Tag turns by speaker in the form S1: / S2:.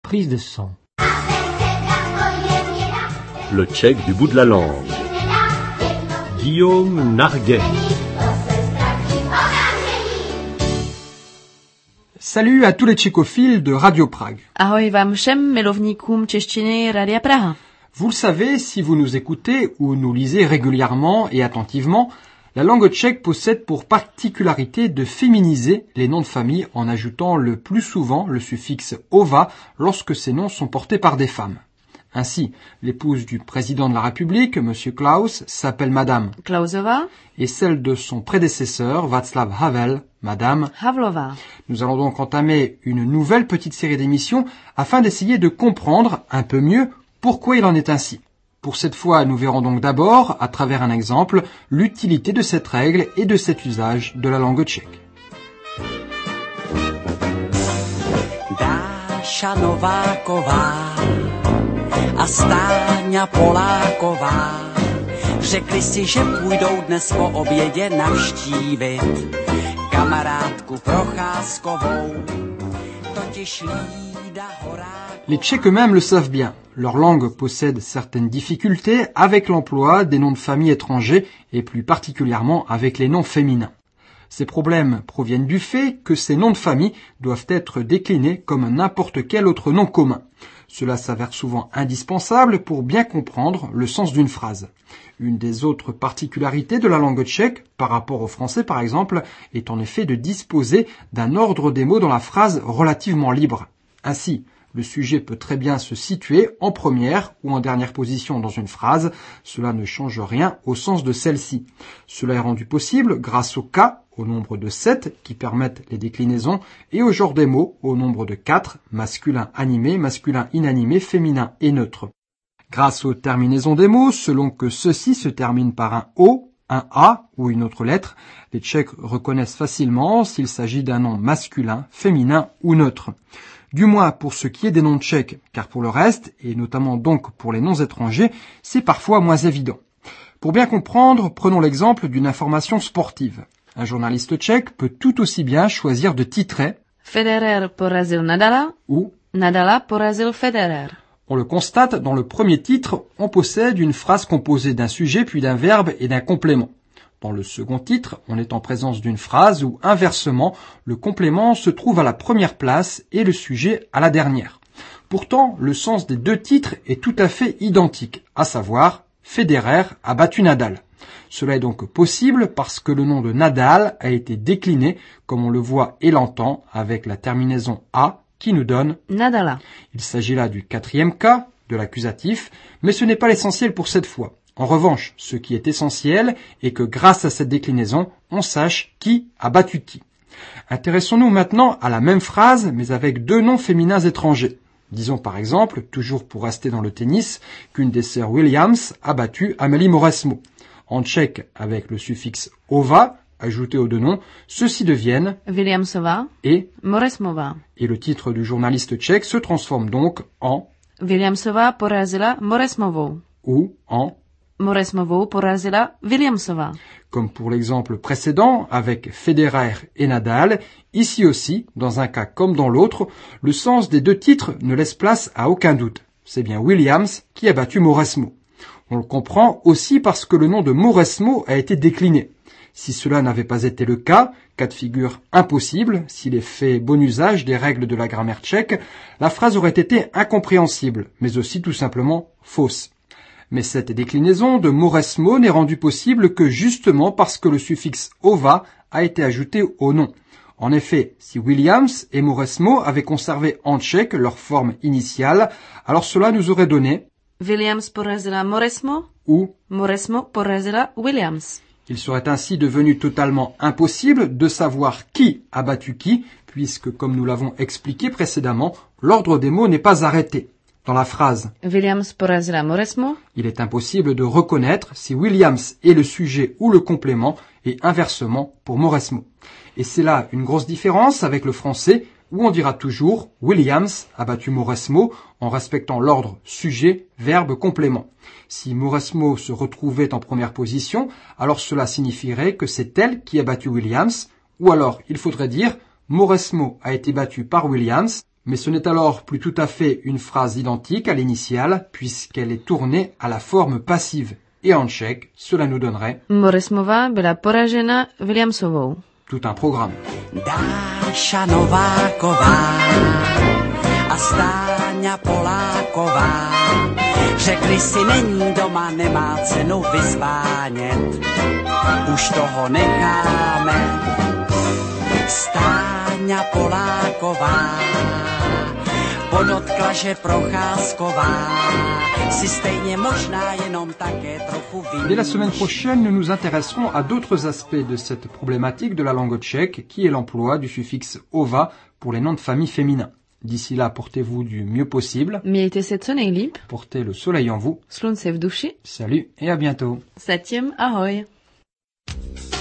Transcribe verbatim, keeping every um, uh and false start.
S1: Prise de sang.
S2: Le tchèque du bout de la langue. Guillaume Narguet.
S1: Salut à tous les tchécophiles de Radio Prague.
S3: Ahoj vám všem milovníkům češtiny Radia Praha.
S1: Vous le savez, si vous nous écoutez ou nous lisez régulièrement et attentivement, la langue tchèque possède pour particularité de féminiser les noms de famille en ajoutant le plus souvent le suffixe ova lorsque ces noms sont portés par des femmes. Ainsi, l'épouse du président de la République, M. Klaus, s'appelle Madame
S3: Klausova
S1: et celle de son prédécesseur, Václav Havel, Madame
S3: Havlova.
S1: Nous allons donc entamer une nouvelle petite série d'émissions afin d'essayer de comprendre un peu mieux pourquoi il en est ainsi. Pour cette fois, nous verrons donc d'abord, à travers un exemple, l'utilité de cette règle et de cet usage de la langue tchèque.
S4: Dáša Nováková a Stáňa Poláková řekli si, že půjdou dnes po obědě navštívit kamarádku Procházkovou, totiž Lída Horák.
S1: Les Tchèques eux-mêmes le savent bien. Leur langue possède certaines difficultés avec l'emploi des noms de famille étrangers et plus particulièrement avec les noms féminins. Ces problèmes proviennent du fait que ces noms de famille doivent être déclinés comme n'importe quel autre nom commun. Cela s'avère souvent indispensable pour bien comprendre le sens d'une phrase. Une des autres particularités de la langue tchèque, par rapport au français par exemple, est en effet de disposer d'un ordre des mots dans la phrase relativement libre. Ainsi, le sujet peut très bien se situer en première ou en dernière position dans une phrase. Cela ne change rien au sens de celle-ci. Cela est rendu possible grâce au cas, au nombre de sept, qui permettent les déclinaisons, et au genre des mots, au nombre de quatre, masculin animé, masculin inanimé, féminin et neutre. Grâce aux terminaisons des mots, selon que ceux-ci se terminent par un O, un A ou une autre lettre, les Tchèques reconnaissent facilement s'il s'agit d'un nom masculin, féminin ou neutre. Du moins pour ce qui est des noms tchèques, car pour le reste, et notamment donc pour les noms étrangers, c'est parfois moins évident. Pour bien comprendre, prenons l'exemple d'une information sportive. Un journaliste tchèque peut tout aussi bien choisir de titrer
S3: Federer porazil Nadala
S1: ou
S3: Nadala porazil Federer.
S1: On le constate, dans le premier titre, on possède une phrase composée d'un sujet puis d'un verbe et d'un complément. Dans le second titre, on est en présence d'une phrase où, inversement, le complément se trouve à la première place et le sujet à la dernière. Pourtant, le sens des deux titres est tout à fait identique, à savoir « Federer a battu Nadal ». Cela est donc possible parce que le nom de Nadal a été décliné, comme on le voit et l'entend, avec la terminaison « a » qui nous donne
S3: Nadala.
S1: Il s'agit là du quatrième cas, de l'accusatif, mais ce n'est pas l'essentiel pour cette fois. En revanche, ce qui est essentiel est que grâce à cette déclinaison, on sache qui a battu qui. Intéressons-nous maintenant à la même phrase, mais avec deux noms féminins étrangers. Disons par exemple, toujours pour rester dans le tennis, qu'une des sœurs Williams a battu Amélie Mauresmo. En tchèque, avec le suffixe ova, ajouté aux deux noms, ceux-ci deviennent
S3: Williamsova
S1: et
S3: Mauresmova.
S1: Et le titre du journaliste tchèque se transforme donc en
S3: Williamsova porazila Mauresmovou
S1: ou en
S3: Mauresmovou porazila Williamsova.
S1: Comme pour l'exemple précédent avec Federer et Nadal, ici aussi, dans un cas comme dans l'autre, le sens des deux titres ne laisse place à aucun doute. C'est bien Williams qui a battu Mauresmo. On le comprend aussi parce que le nom de Mauresmo a été décliné. Si cela n'avait pas été le cas, cas de figure impossible, s'il est fait bon usage des règles de la grammaire tchèque, la phrase aurait été incompréhensible, mais aussi tout simplement fausse. Mais cette déclinaison de Mauresmo n'est rendue possible que justement parce que le suffixe ova a été ajouté au nom. En effet, si Williams et Mauresmo avaient conservé en tchèque leur forme initiale, alors cela nous aurait donné
S3: Williams porazila Mauresmo
S1: ou
S3: Mauresmo porazila Williams.
S1: Il serait ainsi devenu totalement impossible de savoir qui a battu qui, puisque, comme nous l'avons expliqué précédemment, l'ordre des mots n'est pas arrêté. Dans la phrase
S3: Williams porazila Mauresmo,
S1: il est impossible de reconnaître si Williams est le sujet ou le complément, et inversement pour Mauresmo. Et c'est là une grosse différence avec le français, où on dira toujours Williams a battu Mauresmo en respectant l'ordre sujet, verbe, complément. Si Mauresmo se retrouvait en première position, alors cela signifierait que c'est elle qui a battu Williams, ou alors il faudrait dire Mauresmo a été battu par Williams, Mais ce n'est alors plus tout à fait une phrase identique à l'initiale puisqu'elle est tournée à la forme passive. Et en tchèque, cela nous donnerait
S3: Morismova byla poražena Williamsovou.
S1: tout un programme.
S4: Dáša Nováková a Stáňa Poláková řekli si, není doma, nemá cenu vyspánět. Už toho necháme. Stáňa Poláková podotkla, že Procházková si stejně možná jenom také trochu
S1: Dès la
S4: vyníš.
S1: semaine prochaine, nous nous intéresserons à d'autres aspects de cette problématique de la langue tchèque, qui est l'emploi du suffixe ova pour les noms de famille féminins. D'ici là, portez-vous du mieux possible,
S3: Mějte se co nejlíp,
S1: portez le soleil en vous.
S3: slunce v duši.
S1: Salut et à bientôt.
S3: Zatím ahoj.